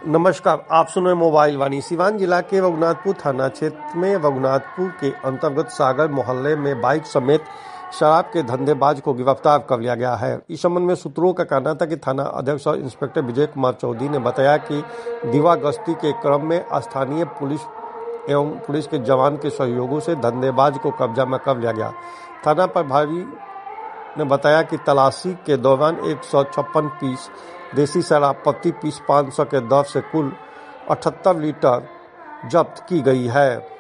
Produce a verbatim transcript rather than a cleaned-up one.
नमस्कार, आप सुन रहे मोबाइल वाणी। सिवान जिला के रघुनाथपुर थाना क्षेत्र में रघुनाथपुर के अंतर्गत सागर मोहल्ले में बाइक समेत शराब के धंधेबाज को गिरफ्तार कर लिया गया है। इस संबंध में सूत्रों का कहना था कि थाना अध्यक्ष और इंस्पेक्टर विजय कुमार चौधरी ने बताया कि दीवा गश्ती के क्रम में स्थानीय पुलिस एवं पुलिस के जवान के सहयोगों से धंधेबाज को कब्जा में कर लिया गया। थाना प्रभारी ने बताया कि तलाशी के दौरान एक सौ छप्पन पीस देसी शराब प्रति पीस पाँच सौ के दर से कुल अठहत्तर लीटर जब्त की गई है।